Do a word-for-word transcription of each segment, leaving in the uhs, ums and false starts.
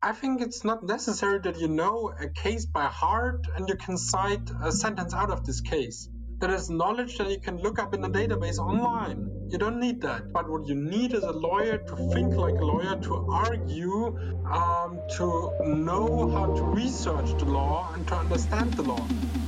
I think it's not necessary that you know a case by heart and you can cite a sentence out of this case. That is knowledge that you can look up in a database online. You don't need that. But what you need is a lawyer to think like a lawyer, to argue, um, to know how to research the law and to understand the law.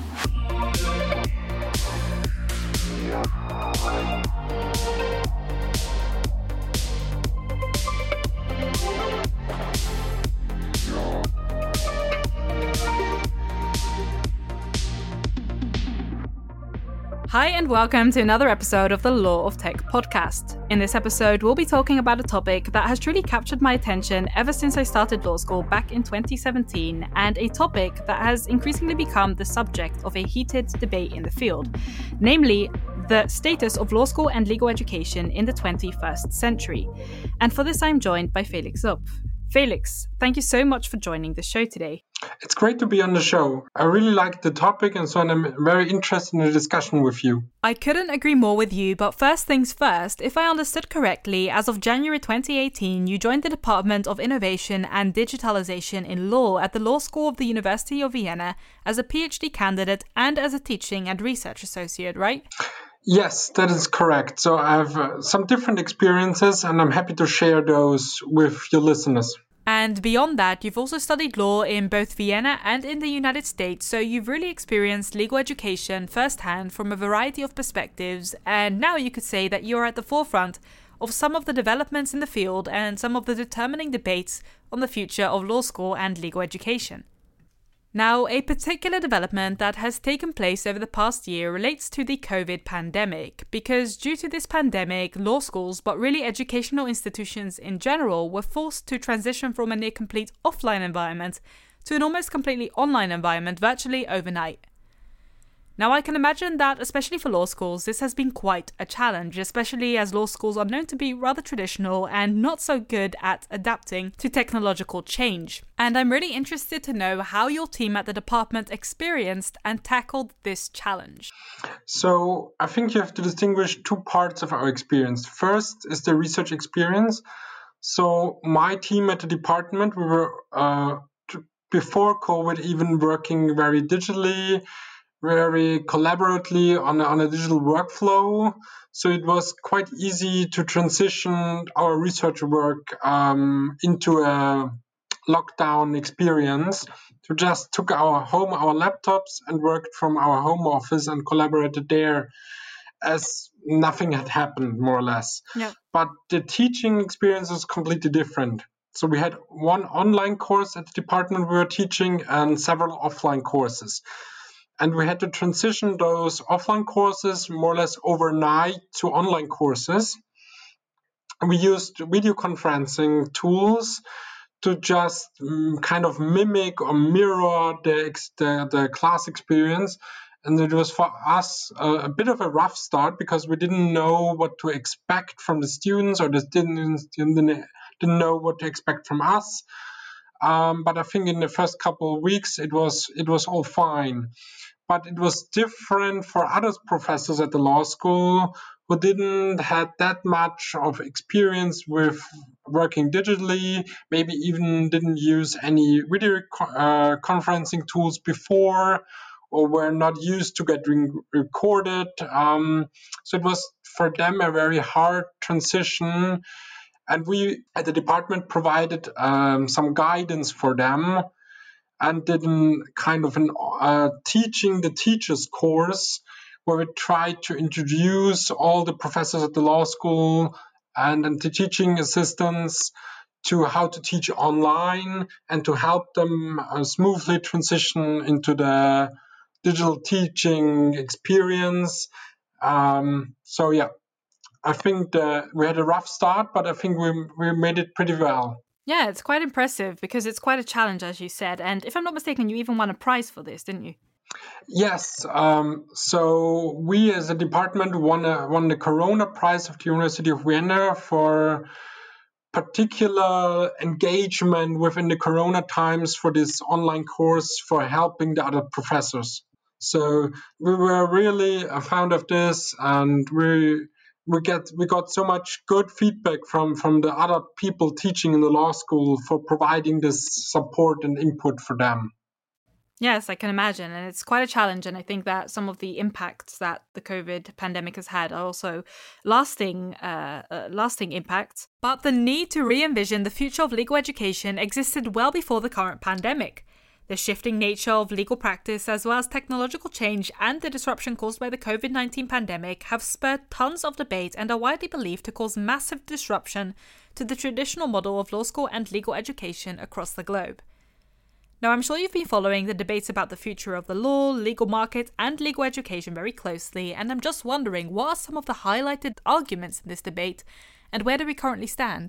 Hi and welcome to another episode of the Law of Tech podcast. In this episode, we'll be talking about a topic that has truly captured my attention ever since I started law school back in twenty seventeen, and a topic that has increasingly become the subject of a heated debate in the field, namely the status of law school and legal education in the twenty-first century. And for this, I'm joined by Felix Zupf. Felix, thank you so much for joining the show today. It's great to be on the show. I really like the topic, and so I'm very interested in the discussion with you. I couldn't agree more with you, but first things first, if I understood correctly, as of January twenty eighteen, you joined the Department of Innovation and Digitalization in Law at the Law School of the University of Vienna as a PhD candidate and as a teaching and research associate, right? Yes, that is correct. So I have uh, some different experiences, and I'm happy to share those with your listeners. And beyond that, you've also studied law in both Vienna and in the United States, so you've really experienced legal education firsthand from a variety of perspectives, and now you could say that you're at the forefront of some of the developments in the field and some of the determining debates on the future of law school and legal education. Now, a particular development that has taken place over the past year relates to the COVID pandemic, because due to this pandemic, law schools, but really educational institutions in general, were forced to transition from a near complete offline environment to an almost completely online environment virtually overnight. Now, I can imagine that, especially for law schools, this has been quite a challenge, especially as law schools are known to be rather traditional and not so good at adapting to technological change. And I'm really interested to know how your team at the department experienced and tackled this challenge. So I think you have to distinguish two parts of our experience. First is the research experience. So my team at the department, we were, uh, t- before COVID, even working very digitally, very collaboratively on a, on a digital workflow. So it was quite easy to transition our research work um, into a lockdown experience. We just took our home, our laptops, and worked from our home office and collaborated there as nothing had happened, more or less. Yeah. But the teaching experience is completely different. So we had one online course at the department we were teaching and several offline courses. And we had to transition those offline courses more or less overnight to online courses. We used video conferencing tools to just um, kind of mimic or mirror the, the, the class experience. And it was for us a, a bit of a rough start because we didn't know what to expect from the students, or the students didn't, didn't know what to expect from us. Um, but I think in the first couple of weeks, it was it was all fine. But it was different for other professors at the law school who didn't have that much of experience with working digitally, maybe even didn't use any video uh, conferencing tools before, or were not used to getting recorded. Um, so it was for them a very hard transition. And we at the department provided um, some guidance for them, and did an kind of an uh, teaching the teachers course where we tried to introduce all the professors at the law school and, and the teaching assistants to how to teach online and to help them uh, smoothly transition into the digital teaching experience. Um, so yeah, I think that we had a rough start, but I think we we made it pretty well. Yeah, it's quite impressive because it's quite a challenge, as you said. And if I'm not mistaken, you even won a prize for this, didn't you? Yes. Um, so we as a department won, a, won the Corona Prize of the University of Vienna for particular engagement within the Corona times for this online course for helping the other professors. So we were really fond of this, and we we get we got so much good feedback from from the other people teaching in the law school for providing this support and input for them. Yes, I can imagine. And it's quite a challenge. And I think that some of the impacts that the COVID pandemic has had are also lasting, uh, uh, lasting impacts. But the need to re-envision the future of legal education existed well before the current pandemic. The shifting nature of legal practice, as well as technological change and the disruption caused by the COVID nineteen pandemic, have spurred tons of debate and are widely believed to cause massive disruption to the traditional model of law school and legal education across the globe. Now, I'm sure you've been following the debates about the future of the law, legal market, and legal education very closely, and I'm just wondering, what are some of the highlighted arguments in this debate, and where do we currently stand?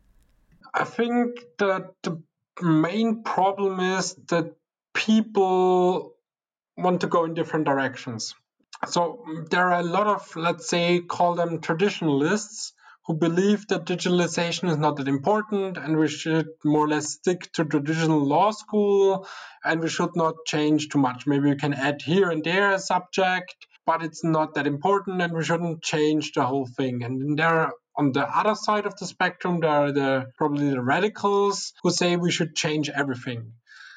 I think that the main problem is that people want to go in different directions. So there are a lot of, let's say, call them traditionalists, who believe that digitalization is not that important and we should more or less stick to traditional law school and we should not change too much. Maybe we can add here and there a subject, but it's not that important and we shouldn't change the whole thing. And then there are, on the other side of the spectrum, there are the probably the radicals who say we should change everything.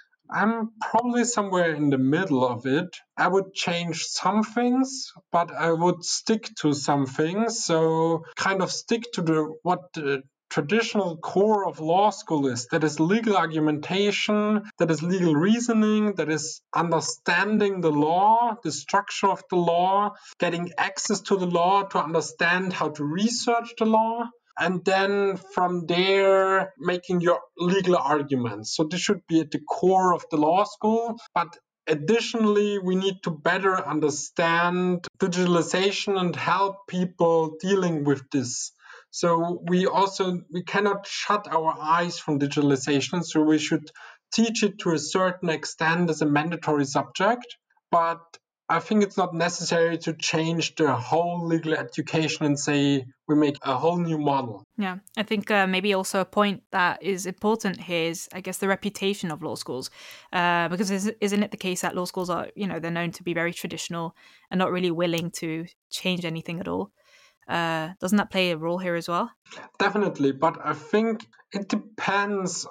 I'm probably somewhere in the middle of it. I would change some things, but I would stick to some things. So kind of stick to the what the traditional core of law school is. That is legal argumentation, that is legal reasoning, that is understanding the law, the structure of the law, getting access to the law to understand how to research the law. And then from there, making your legal arguments. So this should be at the core of the law school. But additionally, we need to better understand digitalization and help people dealing with this. So we also, we cannot shut our eyes from digitalization. So we should teach it to a certain extent as a mandatory subject. But I think it's not necessary to change the whole legal education and say we make a whole new model. Yeah, I think uh, maybe also a point that is important here is, I guess, the reputation of law schools. Uh, because isn't it the case that law schools are, you know, they're known to be very traditional and not really willing to change anything at all? Uh, doesn't that play a role here as well? Definitely, but I think it depends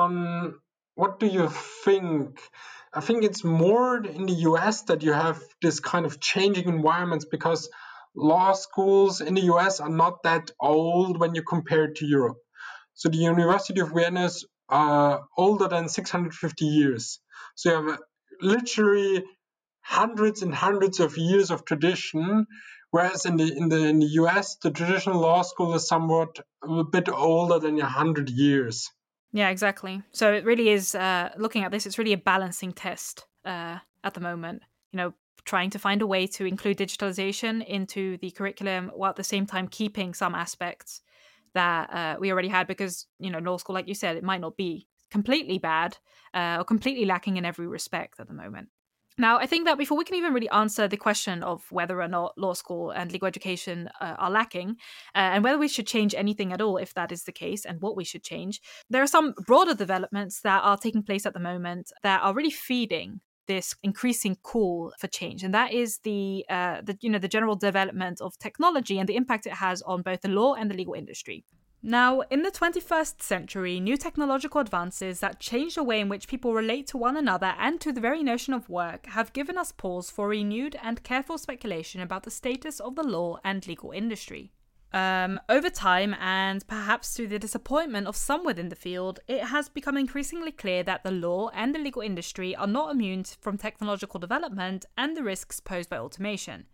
on what do you think. I think it's more in the U S that you have this kind of changing environments because law schools in the U S are not that old when you compare it to Europe. So the University of Vienna is uh, older than six hundred fifty years. So you have literally hundreds and hundreds of years of tradition, whereas in the in the in the U S the traditional law school is somewhat a bit older than a hundred years. Yeah, exactly. So it really is, uh, looking at this, it's really a balancing test uh, at the moment, you know, trying to find a way to include digitalization into the curriculum while at the same time keeping some aspects that uh, we already had because, you know, law school, like you said, it might not be completely bad uh, or completely lacking in every respect at the moment. Now, I think that before we can even really answer the question of whether or not law school and legal education uh, are lacking, uh, and whether we should change anything at all if that is the case, and what we should change, there are some broader developments that are taking place at the moment that are really feeding this increasing call for change, and that is the, uh, the you know the general development of technology and the impact it has on both the law and the legal industry. Now, in the twenty-first century, new technological advances that change the way in which people relate to one another and to the very notion of work have given us pause for renewed and careful speculation about the status of the law and legal industry. Um, over time, and perhaps to the disappointment of some within the field, it has become increasingly clear that the law and the legal industry are not immune from technological development and the risks posed by automation.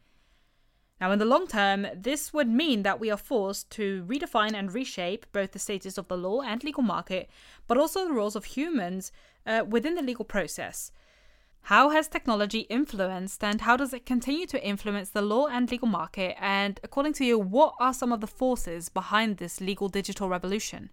Now, in the long term, this would mean that we are forced to redefine and reshape both the status of the law and legal market, but also the roles of humans uh, within the legal process. How has technology influenced and how does it continue to influence the law and legal market? And according to you, what are some of the forces behind this legal digital revolution?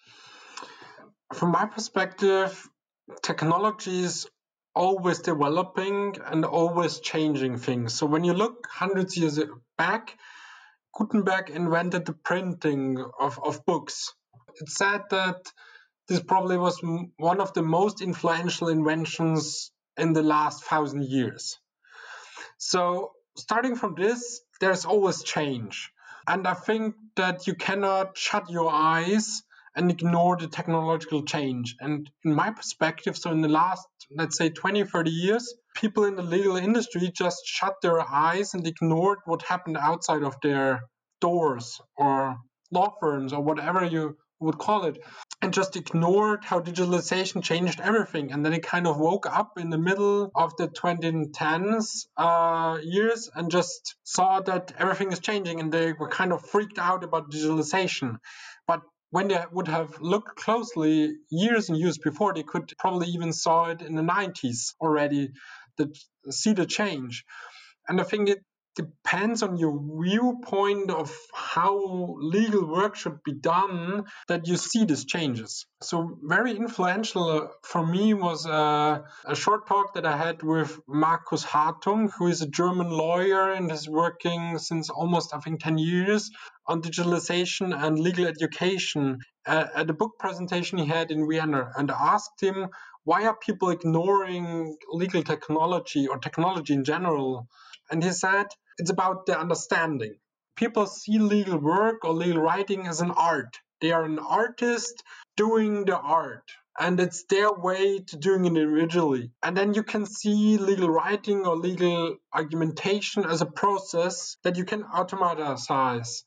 From my perspective, technology is always developing and always changing things. So when you look hundreds of years back, Gutenberg invented the printing of, of books. It's said that this probably was one of the most influential inventions in the last thousand years. So starting from this, there's always change. And I think that you cannot shut your eyes and ignore the technological change. And in my perspective, so in the last, let's say, twenty, thirty years, people in the legal industry just shut their eyes and ignored what happened outside of their doors or law firms or whatever you would call it, and just ignored how digitalization changed everything. And then it kind of woke up in the middle of the twenty tens uh, years and just saw that everything is changing, and they were kind of freaked out about digitalization. But when they would have looked closely years and years before, they could probably even saw it in the nineties already, that see the change. And I think it depends on your viewpoint of how legal work should be done that you see these changes. So very influential for me was uh, a short talk that I had with Markus Hartung, who is a German lawyer and is working since almost, I think, ten years on digitalization and legal education uh, at a book presentation he had in Vienna, and I asked him, why are people ignoring legal technology or technology in general? And he said, it's about the understanding. People see legal work or legal writing as an art. They are an artist doing the art, and it's their way to doing it individually. And then you can see legal writing or legal argumentation as a process that you can automatize.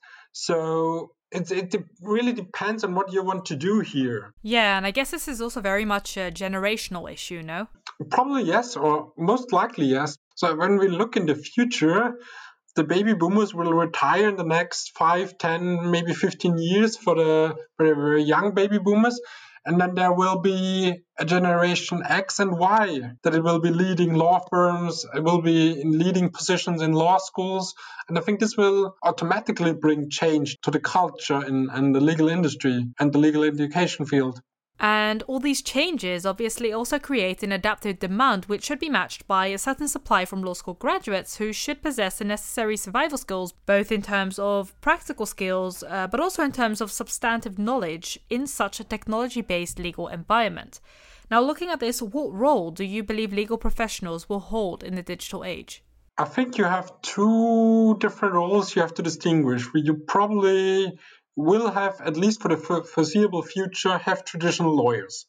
So it, it really depends on what you want to do here. Yeah, and I guess this is also very much a generational issue, no? Probably yes, or most likely yes. So when we look in the future, the baby boomers will retire in the next five, ten, maybe fifteen years for the very, very young baby boomers. And then there will be a generation X and Y that it will be leading law firms, it will be in leading positions in law schools. And I think this will automatically bring change to the culture in, in the legal industry and the legal education field. And all these changes obviously also create an adaptive demand which should be matched by a certain supply from law school graduates who should possess the necessary survival skills, both in terms of practical skills, uh, but also in terms of substantive knowledge in such a technology-based legal environment. Now, looking at this, what role do you believe legal professionals will hold in the digital age? I think you have two different roles you have to distinguish. You probably will have, at least for the foreseeable future, have traditional lawyers.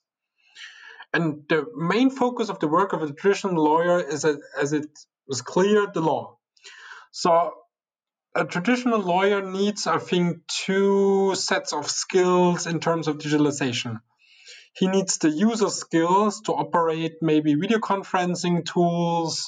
And the main focus of the work of a traditional lawyer is, a, as it was clear, the law. So a traditional lawyer needs, I think, two sets of skills in terms of digitalization. He needs the user skills to operate maybe video conferencing tools,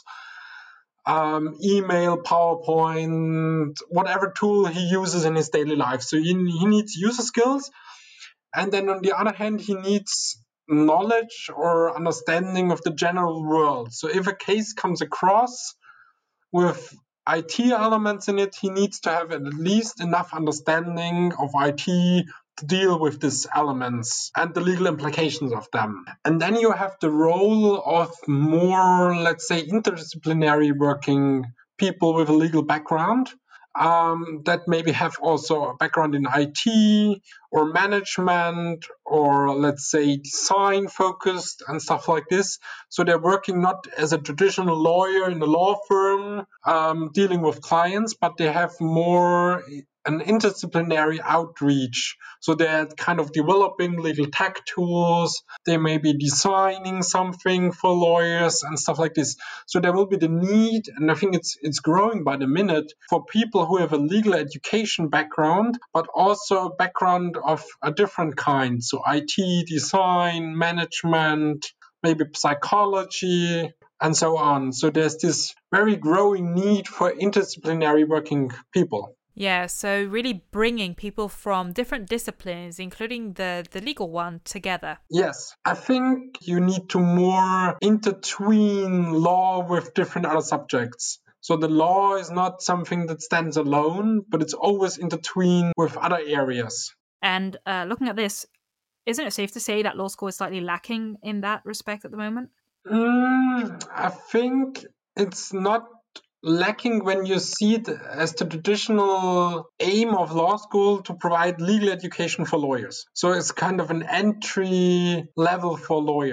Um, email, PowerPoint, whatever tool he uses in his daily life. So he, he needs user skills. And then on the other hand, he needs knowledge or understanding of the general world. So if a case comes across with I T elements in it, he needs to have at least enough understanding of I T to deal with these elements and the legal implications of them. And then you have the role of more, let's say, interdisciplinary working people with a legal background um, that maybe have also a background in I T or management or, let's say, design focused and stuff like this. So they're working not as a traditional lawyer in a law firm um, dealing with clients, but they have more an interdisciplinary outreach. So they're kind of developing legal tech tools. They may be designing something for lawyers and stuff like this. So there will be the need, and I think it's it's growing by the minute, for people who have a legal education background, but also a background of a different kind. So I T, design, management, maybe psychology, and so on. So there's this very growing need for interdisciplinary working people. Yeah, so really bringing people from different disciplines, including the, the legal one, together. Yes, I think you need to more intertwine law with different other subjects. So the law is not something that stands alone, but it's always intertwined with other areas. And uh, looking at this, isn't it safe to say that law school is slightly lacking in that respect at the moment? Mm, I think it's not lacking when you see it as the traditional aim of law school to provide legal education for lawyers. So it's kind of an entry level for lawyers.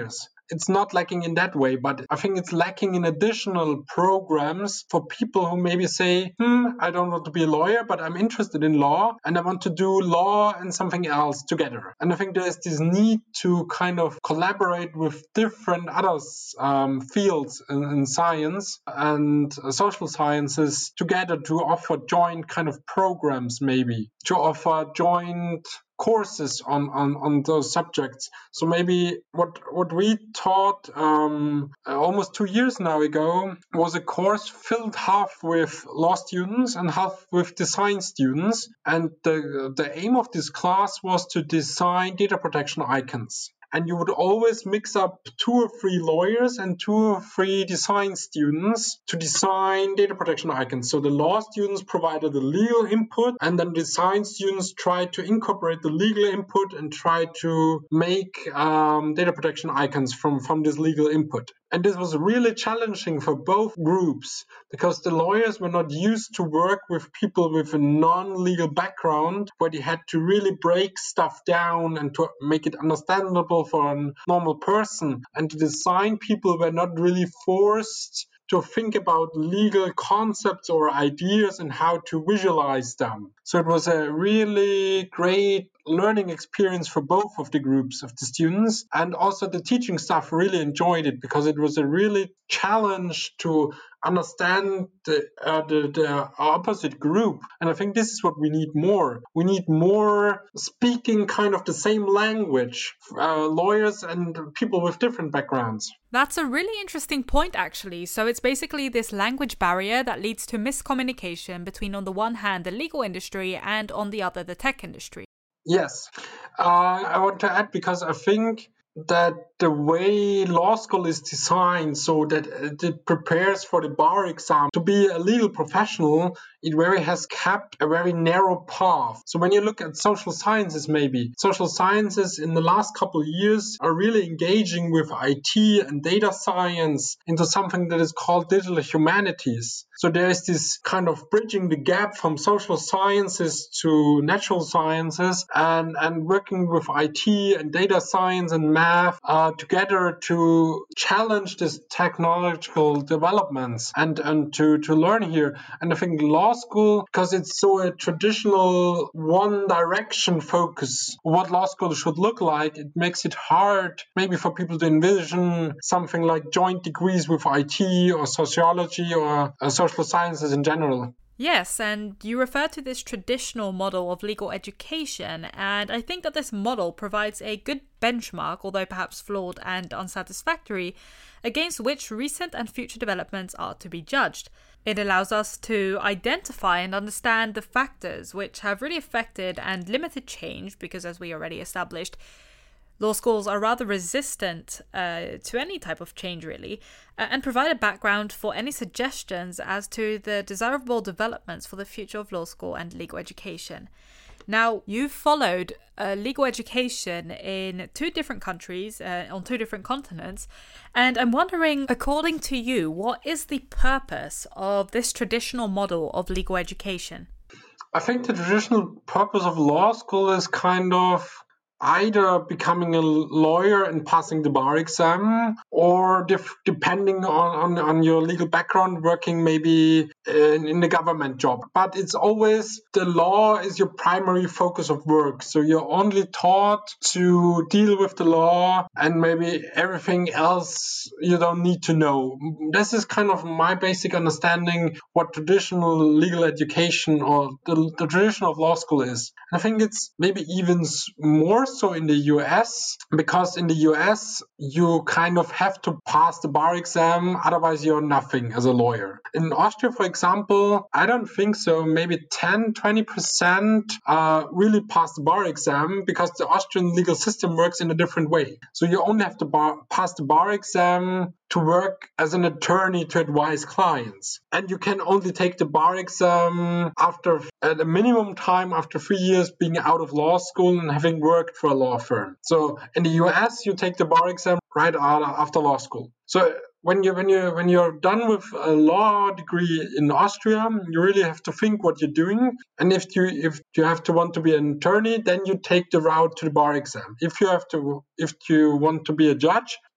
it's not lacking in that way, but I think it's lacking in additional programs for people who maybe say, hmm, I don't want to be a lawyer, but I'm interested in law and I want to do law and something else together. And I think there's this need to kind of collaborate with different other um, fields in, in science and uh, social sciences together to offer joint kind of programs, maybe to offer joint courses on, on, on those subjects. So maybe what what we taught um, almost two years now ago was a course filled half with law students and half with design students. And the, the aim of this class was to design data protection icons. And you would always mix up two or three lawyers and two or three design students to design data protection icons. So the law students provided the legal input, and then design students tried to incorporate the legal input and try to make um, data protection icons from, from this legal input. And this was really challenging for both groups because the lawyers were not used to work with people with a non-legal background where they had to really break stuff down and to make it understandable for a normal person. And the design people were not really forced to think about legal concepts or ideas and how to visualize them. So it was a really great learning experience for both of the groups of the students. And also the teaching staff really enjoyed it because it was a really challenge to understand the, uh, the, the opposite group. And I think this is what we need more. We need more speaking kind of the same language, uh, lawyers and people with different backgrounds. That's a really interesting point, actually. So it's basically this language barrier that leads to miscommunication between, on the one hand, the legal industry and on the other, the tech industry. Yes. Uh, I want to add because I think that the way law school is designed so that it prepares for the bar exam to be a legal professional, it very has kept a very narrow path. So when you look at social sciences, maybe social sciences in the last couple of years are really engaging with I T and data science into something that is called digital humanities. So there is this kind of bridging the gap from social sciences to natural sciences and, and working with I T and data science and math uh, together to challenge these technological developments and, and to, to learn here. And I think law school, because it's so a traditional one direction focus, what law school should look like, it makes it hard maybe for people to envision something like joint degrees with I T or sociology or uh, social sciences in general. Yes, and you refer to this traditional model of legal education, and I think that this model provides a good benchmark, although perhaps flawed and unsatisfactory, against which recent and future developments are to be judged. It allows us to identify and understand the factors which have really affected and limited change, because as we already established, law schools are rather resistant uh, to any type of change, really, uh, and provide a background for any suggestions as to the desirable developments for the future of law school and legal education. Now, you've followed uh, legal education in two different countries, uh, on two different continents, and I'm wondering, according to you, what is the purpose of this traditional model of legal education? I think the traditional purpose of law school is kind of either becoming a lawyer and passing the bar exam, or def- depending on, on, on your legal background, working maybe in, in the government job. But it's always the law is your primary focus of work. So you're only taught to deal with the law and maybe everything else you don't need to know. This is kind of my basic understanding what traditional legal education or the, the tradition of law school is. And I think it's maybe even more so in the U S, because in the U S you kind of have to pass the bar exam, otherwise you're nothing as a lawyer. In Austria, for example, I don't think so, maybe ten, twenty percent uh, really pass the bar exam because the Austrian legal system works in a different way. So you only have to bar- pass the bar exam to work as an attorney to advise clients. And you can only take the bar exam after at a minimum time after three years being out of law school and having worked for a law firm. So in the U S, you take the bar exam right after law school. So when you when you when you're done with a law degree in Austria, you really have to think what you're doing. And if you if you have to want to be an attorney, then you take the route to the bar exam. If you have to if you want to be a judge,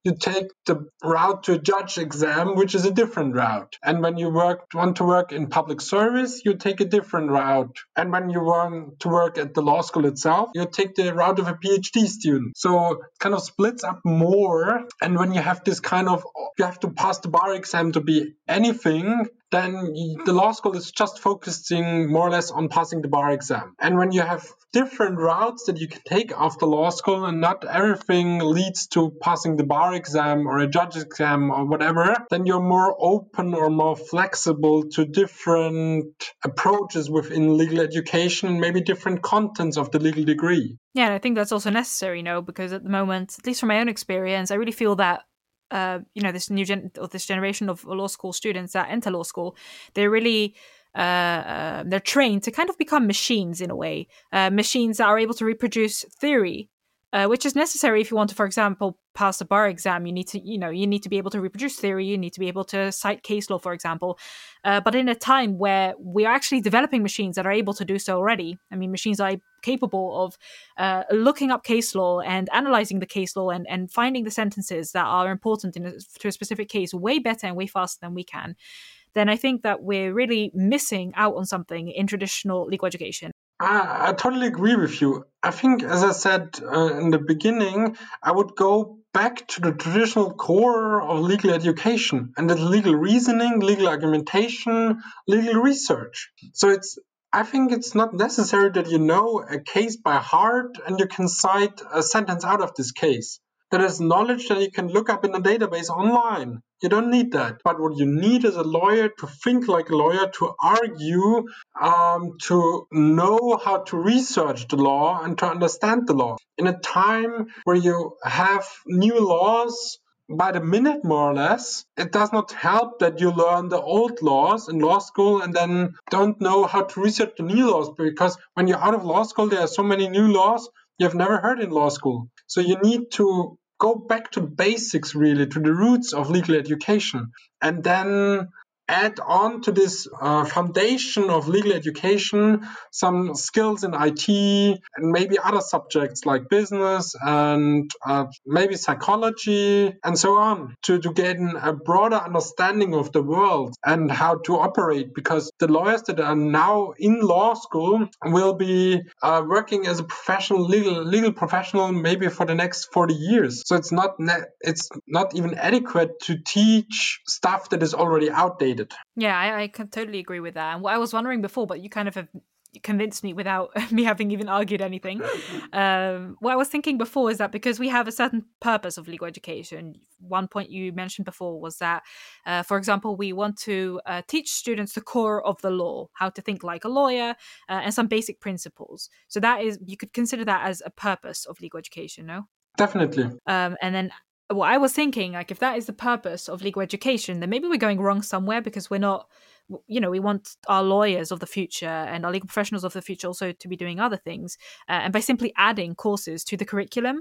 you take the route to a judge exam, which is a different route. And when you work want to work in public service, you take a different route. And when you want to work at the law school itself, you take the route of a PhD student. So it kind of splits up more. And when you have this kind of, you have to pass the bar exam to be anything, then the law school is just focusing more or less on passing the bar exam. And when you have different routes that you can take after law school and not everything leads to passing the bar exam or a judge exam or whatever, then you're more open or more flexible to different approaches within legal education and maybe different contents of the legal degree. Yeah, and I think that's also necessary, you know, because at the moment, at least from my own experience, I really feel that Uh, you know, this new gen or this generation of law school students that enter law school, they're really uh, uh, they're trained to kind of become machines in a way, uh, machines that are able to reproduce theory, uh, which is necessary if you want to, for example, pass the bar exam. You need to, you know, you need to be able to reproduce theory. You need to be able to cite case law, for example. Uh, but in a time where we are actually developing machines that are able to do so already. I mean, machines are capable of uh, looking up case law and analyzing the case law and, and finding the sentences that are important in a, to a specific case way better and way faster than we can, then I think that we're really missing out on something in traditional legal education. I, I totally agree with you. I think, as I said uh, in the beginning, I would go back to the traditional core of legal education, and that's legal reasoning, legal argumentation, legal research. So it's I think it's not necessary that you know a case by heart and you can cite a sentence out of this case. That is knowledge that you can look up in a database online. You don't need that. But what you need is a lawyer to think like a lawyer, to argue, um, to know how to research the law and to understand the law. In a time where you have new laws by the minute, more or less, it does not help that you learn the old laws in law school and then don't know how to research the new laws, because when you're out of law school, there are so many new laws you have never heard in law school. So you need to go back to basics, really, to the roots of legal education, and then add on to this uh, foundation of legal education some skills in I T and maybe other subjects like business and uh, maybe psychology and so on, to, to gain a broader understanding of the world and how to operate, because the lawyers that are now in law school will be uh, working as a professional legal legal professional maybe for the next forty years. So it's not ne- it's not even adequate to teach stuff that is already outdated. Yeah, I, I can totally agree with that. And what I was wondering before, but you kind of have convinced me without me having even argued anything. Um, what I was thinking before is that because we have a certain purpose of legal education, one point you mentioned before was that, uh, for example, we want to uh, teach students the core of the law, how to think like a lawyer, uh, and some basic principles. So that is, you could consider that as a purpose of legal education, no? Definitely. Um, and then what I was thinking, like, if that is the purpose of legal education, then maybe we're going wrong somewhere, because we're not, you know, we want our lawyers of the future and our legal professionals of the future also to be doing other things. Uh, and by simply adding courses to the curriculum,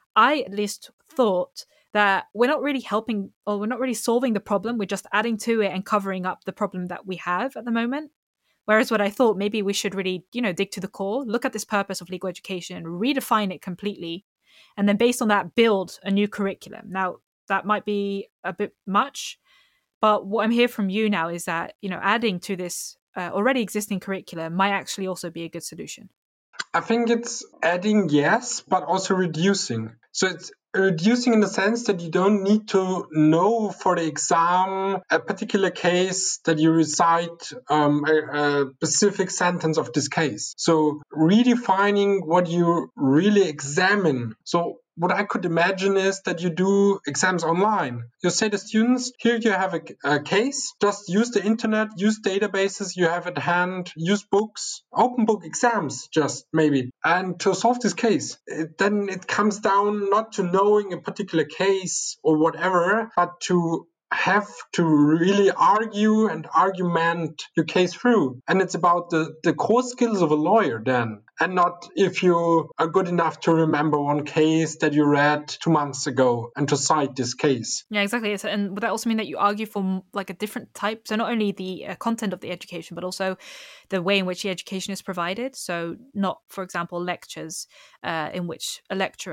I at least thought that we're not really helping, or we're not really solving the problem. We're just adding to it and covering up the problem that we have at the moment. Whereas what I thought, maybe we should really, you know, dig to the core, look at this purpose of legal education, redefine it completely, and then based on that, build a new curriculum. Now, that might be a bit much, but what I'm hearing from you now is that, you know, adding to this uh, already existing curriculum might actually also be a good solution. I think it's adding, yes, but also reducing. So it's reducing in the sense that you don't need to know for the exam a particular case that you recite um, a, a specific sentence of this case. So redefining what you really examine. So what I could imagine is that you do exams online. You say to students, here you have a, a case, just use the internet, use databases you have at hand, use books, open book exams just maybe. And to solve this case, it, then it comes down not to knowing a particular case or whatever, but to have to really argue and argument your case through. And it's about the, the core skills of a lawyer then, and not if you are good enough to remember one case that you read two months ago and to cite this case. Yeah, exactly. And would that also mean that you argue for like a different type? So not only the uh, content of the education, but also the way in which the education is provided. So not, for example, lectures uh, in which a lecturer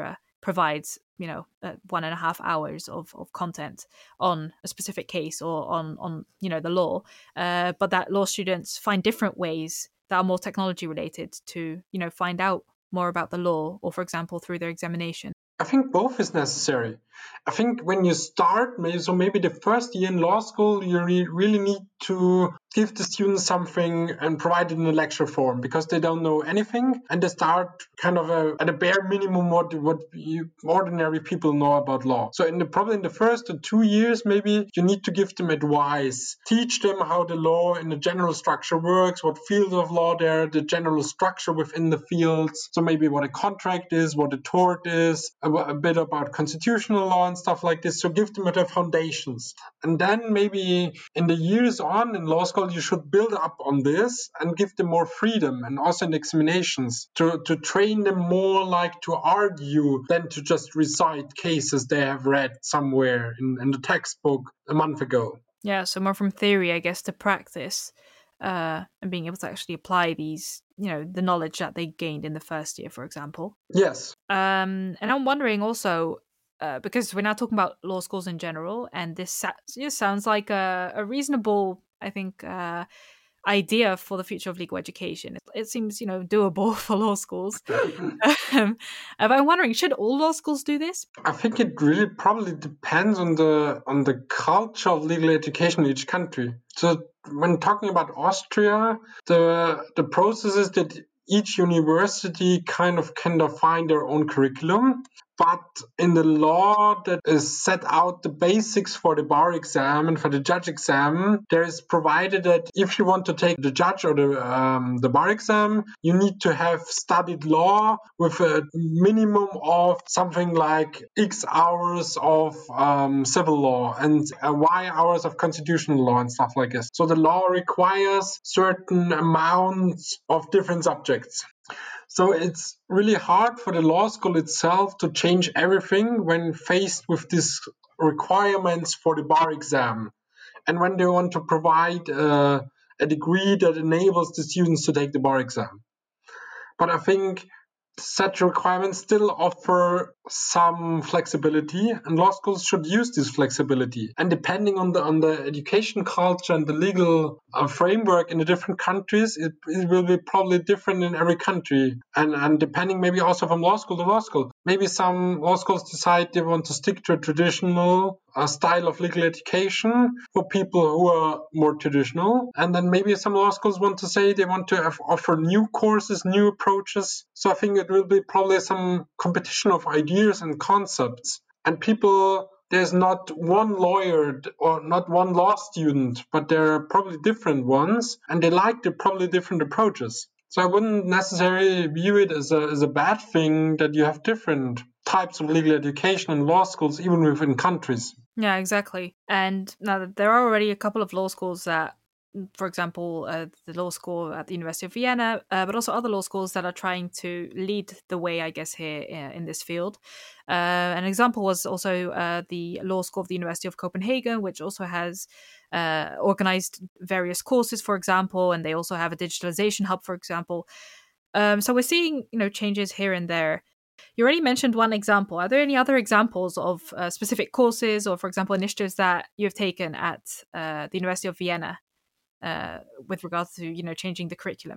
provides, you know, uh, one and a half hours of, of content on a specific case or on, on you know, the law, uh, but that law students find different ways that are more technology related to, you know, find out more about the law, or, for example, through their examination? I think both is necessary. I think when you start, maybe, so maybe the first year in law school, you re- really need to give the students something and provide it in a lecture form, because they don't know anything and they start kind of a, at a bare minimum what what you, ordinary people know about law. So in the probably in the first two years, maybe you need to give them advice, teach them how the law in the general structure works, what fields of law there are, the general structure within the fields. So maybe what a contract is, what a tort is, a, a bit about constitutional law and stuff like this. So give them the foundations, and then maybe in the years on in law school, you should build up on this and give them more freedom, and also in examinations to, to train them more like to argue than to just recite cases they have read somewhere in, in the textbook a month ago. Yeah, so more from theory, I guess, to practice, uh, and being able to actually apply these, you know, the knowledge that they gained in the first year, for example. Yes. Um, and I'm wondering also, uh, because we're now talking about law schools in general, and this sa- just sounds like a, a reasonable, I think, uh, idea for the future of legal education. It, it seems, you know, doable for law schools. um, but I'm wondering, should all law schools do this? I think it really probably depends on the on the culture of legal education in each country. So when talking about Austria, the the process is that each university kind of can define their own curriculum. But in the law that is set out the basics for the bar exam and for the judge exam, there is provided that if you want to take the judge or the um, the bar exam, you need to have studied law with a minimum of something like X hours of um, civil law and uh, Y hours of constitutional law and stuff like this. So the law requires certain amounts of different subjects. So it's really hard for the law school itself to change everything when faced with these requirements for the bar exam, and when they want to provide uh, a degree that enables the students to take the bar exam. But I think such requirements still offer some flexibility, and law schools should use this flexibility. And depending on the on the education culture and the legal uh, framework in the different countries, it, it will be probably different in every country. And and depending maybe also from law school to law school. Maybe some law schools decide they want to stick to a traditional uh, style of legal education for people who are more traditional. And then maybe some law schools want to say they want to have, offer new courses, new approaches. So I think it will be probably some competition of ideas and concepts. And people, there's not one lawyer or not one law student, but there are probably different ones, and they like the probably different approaches. So I wouldn't necessarily view it as a, as a bad thing that you have different types of legal education in law schools, even within countries. Yeah, exactly. And now there are already a couple of law schools that, for example, uh, the law school at the University of Vienna, uh, but also other law schools that are trying to lead the way, I guess, here in, in this field. Uh, an example was also uh, the law school of the University of Copenhagen, which also has uh, organized various courses, for example, and they also have a digitalization hub, for example. Um, so we're seeing, you know, changes here and there. You already mentioned one example. Are there any other examples of uh, specific courses or, for example, initiatives that you've taken at uh, the University of Vienna uh, with regards to, you know, changing the curriculum?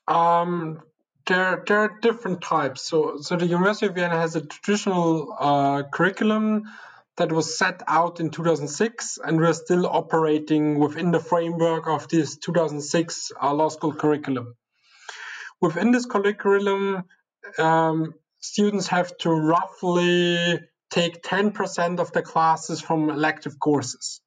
Um, there, there are different types. So, so the University of Vienna has a traditional uh, curriculum that was set out in two thousand six, and we're still operating within the framework of this two thousand six uh, law school curriculum. Within this curriculum, um, students have to roughly take ten percent of the classes from elective courses.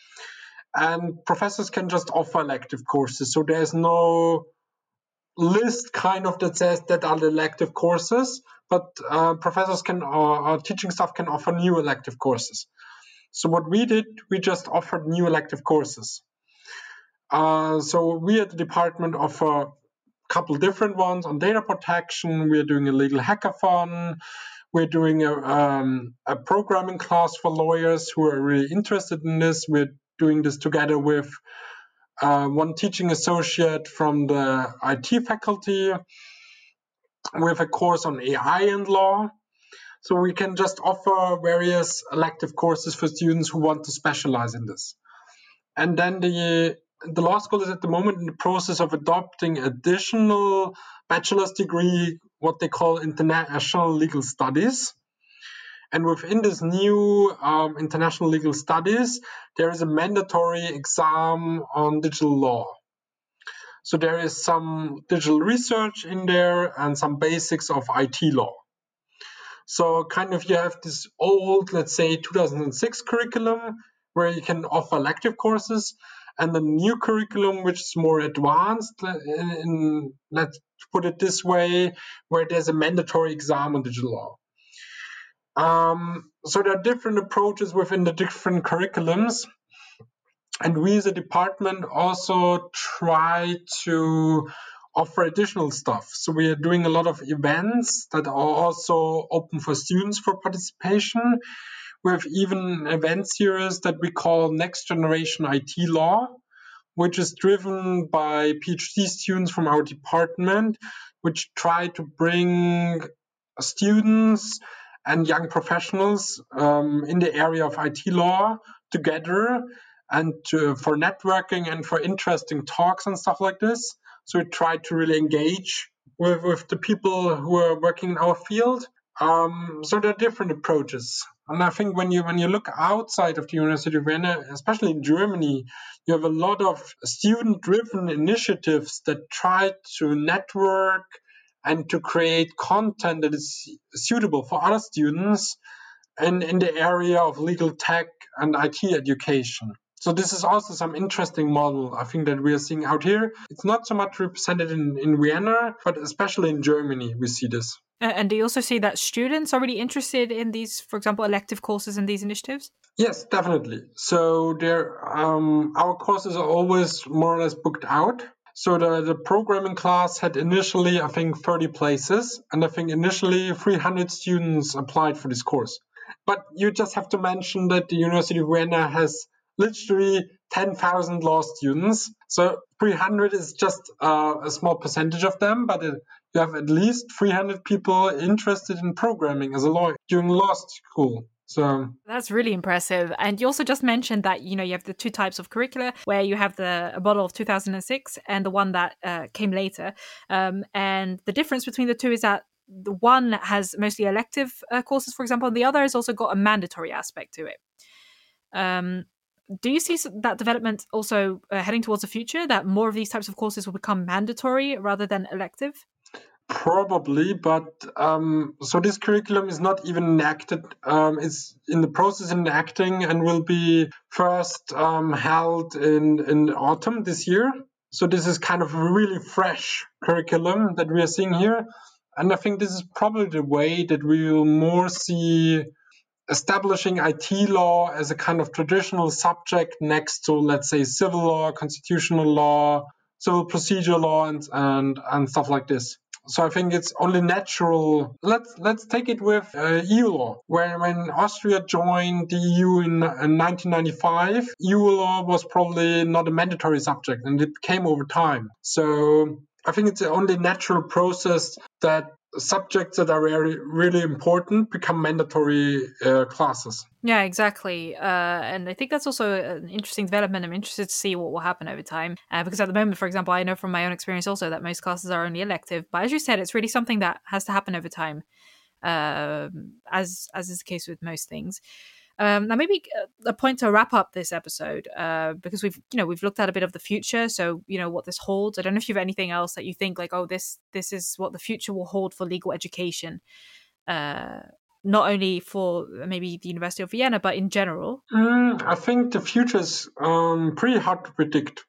And professors can just offer elective courses. So there's no list kind of that says that are the elective courses, but uh, professors can, or, or teaching staff can offer new elective courses. So what we did, we just offered new elective courses. Uh, so we at the department offer a couple different ones on data protection. We're doing a legal hackathon. We're doing a, um, a programming class for lawyers who are really interested in this. We're doing this together with uh, one teaching associate from the I T faculty. We have a course on A I and law. So we can just offer various elective courses for students who want to specialize in this. And then the the law school is at the moment in the process of adopting additional bachelor's degree, what they call international legal studies. And within this new um, international legal studies, there is a mandatory exam on digital law. So there is some digital research in there and some basics of I T law. So kind of you have this old, let's say, two thousand six curriculum where you can offer elective courses, and the new curriculum, which is more advanced, in, in, let's put it this way, where there's a mandatory exam on digital law. Um, so there are different approaches within the different curriculums. And we as a department also try to offer additional stuff. So we are doing a lot of events that are also open for students for participation. We have even an event series that we call Next Generation I T Law, which is driven by PhD students from our department, which try to bring students and young professionals um, in the area of I T law together and to, for networking and for interesting talks and stuff like this. So we try to really engage with, with the people who are working in our field. Um, so there are different approaches. And I think when you when you look outside of the University of Vienna, especially in Germany, you have a lot of student-driven initiatives that try to network and to create content that is suitable for other students in, in the area of legal tech and I T education. So this is also some interesting model, I think, that we are seeing out here. It's not so much represented in, in Vienna, but especially in Germany, we see this. And do you also see that students are really interested in these, for example, elective courses and these initiatives? Yes, definitely. So there, um, our courses are always more or less booked out. So the, the programming class had initially, I think, thirty places. And I think initially three hundred students applied for this course. But you just have to mention that the University of Vienna has literally ten thousand law students. So three hundred is just uh, a small percentage of them, but it, you have at least three hundred people interested in programming as a lawyer during law school. So that's really impressive. And you also just mentioned that, you know, you have the two types of curricula where you have the a model of two thousand six and the one that uh, came later. Um, and the difference between the two is that the one has mostly elective uh, courses, for example, and the other has also got a mandatory aspect to it. Um, do you see that development also uh, heading towards the future, that more of these types of courses will become mandatory rather than elective? Probably, but um, so this curriculum is not even enacted. Um, it's in the process of enacting and will be first um, held in, in autumn this year. So this is kind of a really fresh curriculum that we are seeing here. And I think this is probably the way that we will more see establishing I T law as a kind of traditional subject next to, let's say, civil law, constitutional law, civil procedure law, and and, and stuff like this. So I think it's only natural. Let's let's take it with uh, E U law, where when Austria joined the E U in, in nineteen ninety-five, E U law was probably not a mandatory subject, and it came over time. So I think it's the only natural process that subjects that are really, really important become mandatory uh, classes. Yeah, exactly. Uh, and I think that's also an interesting development. I'm interested to see what will happen over time. Uh, because at the moment, for example, I know from my own experience also that most classes are only elective. But as you said, it's really something that has to happen over time, uh, as as is the case with most things. Um, now, maybe a point to wrap up this episode, uh, because we've, you know, we've looked at a bit of the future. So, you know, what this holds. I don't know if you have anything else that you think like, oh, this this is what the future will hold for legal education, uh, not only for maybe the University of Vienna, but in general. Mm, I think the future is um, pretty hard to predict.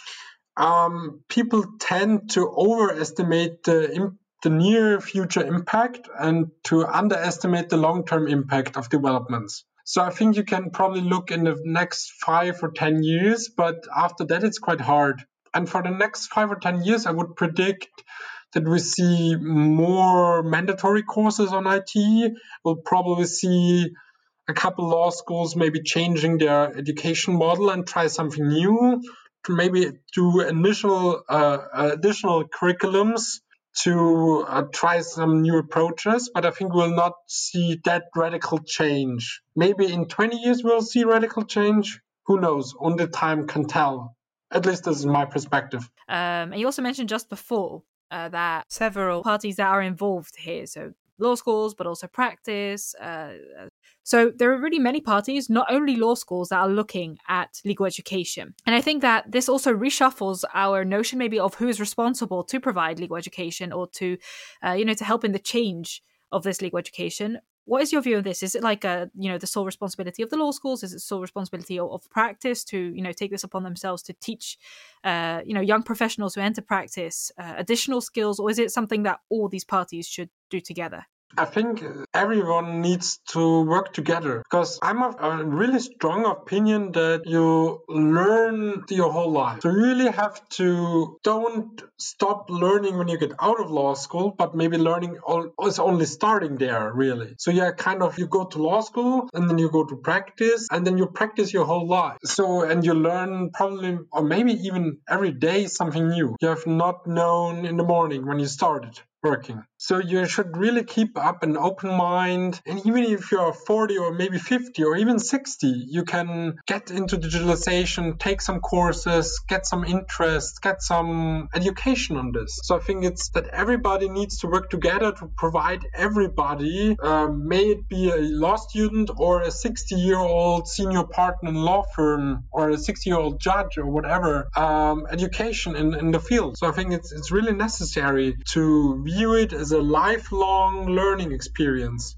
Um, people tend to overestimate the imp- the near future impact and to underestimate the long-term impact of developments. So I think you can probably look in the next five or ten years, but after that, it's quite hard. And for the next five or ten years, I would predict that we see more mandatory courses on I T. We'll probably see a couple law schools maybe changing their education model and try something new, to maybe do initial uh, additional curriculums to uh, try some new approaches, but I think we'll not see that radical change. Maybe in twenty years we'll see radical change. Who knows? Only time can tell. At least this is my perspective. Um, and you also mentioned just before uh, that several parties that are involved here, so law schools, but also practice. Uh, so there are really many parties, not only law schools, that are looking at legal education. And I think that this also reshuffles our notion maybe of who is responsible to provide legal education or to, uh, you know, to help in the change of this legal education. What is your view of this? Is it like a, you know, the sole responsibility of the law schools? Is it sole responsibility of, of practice to, you know, take this upon themselves to teach, uh, you know, young professionals who enter practice uh, additional skills? Or is it something that all these parties should do together? I think everyone needs to work together, because I'm of a really strong opinion that you learn your whole life. So you really have to don't stop learning when you get out of law school, but maybe learning is only starting there, really. So yeah, kind of you go to law school and then you go to practice and then you practice your whole life. So, and you learn probably, or maybe even every day, something new you have not known in the morning when you started working. So you should really keep up an open mind. And even if you're forty or maybe fifty or even sixty, you can get into digitalization, take some courses, get some interest, get some education on this. So I think it's that everybody needs to work together to provide everybody, uh, may it be a law student or a sixty-year-old senior partner in a law firm or a sixty-year-old judge or whatever, um, education in, in the field. So I think it's it's really necessary to view it as a lifelong learning experience.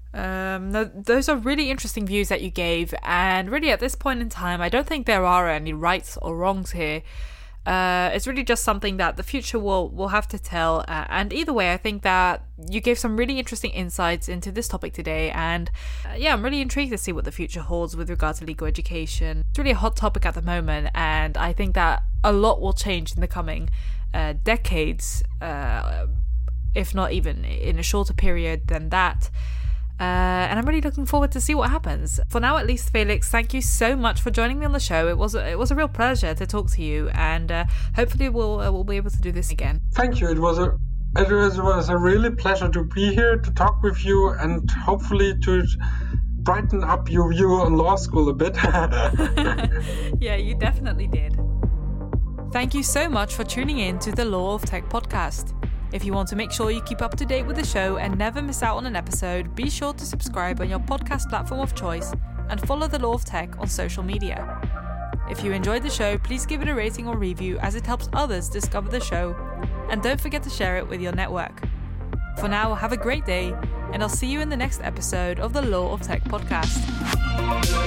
Um, no, those are really interesting views that you gave, and really at this point in time, I don't think there are any rights or wrongs here. Uh, it's really just something that the future will will have to tell. Uh, and either way, I think that you gave some really interesting insights into this topic today. And uh, yeah, I'm really intrigued to see what the future holds with regard to legal education. It's really a hot topic at the moment, and I think that a lot will change in the coming uh, decades. Uh, if not even in a shorter period than that. Uh, and I'm really looking forward to see what happens. For now, at least, Felix, thank you so much for joining me on the show. It was a, it was a real pleasure to talk to you, and uh, hopefully we'll uh, we'll be able to do this again. Thank you. It was a it was, it was a really pleasure to be here to talk with you, and hopefully to brighten up your view on law school a bit. Yeah, you definitely did. Thank you so much for tuning in to the Law of Tech podcast. If you want to make sure you keep up to date with the show and never miss out on an episode, be sure to subscribe on your podcast platform of choice and follow the Law of Tech on social media. If you enjoyed the show, please give it a rating or review, as it helps others discover the show, and don't forget to share it with your network. For now, have a great day, and I'll see you in the next episode of the Law of Tech podcast.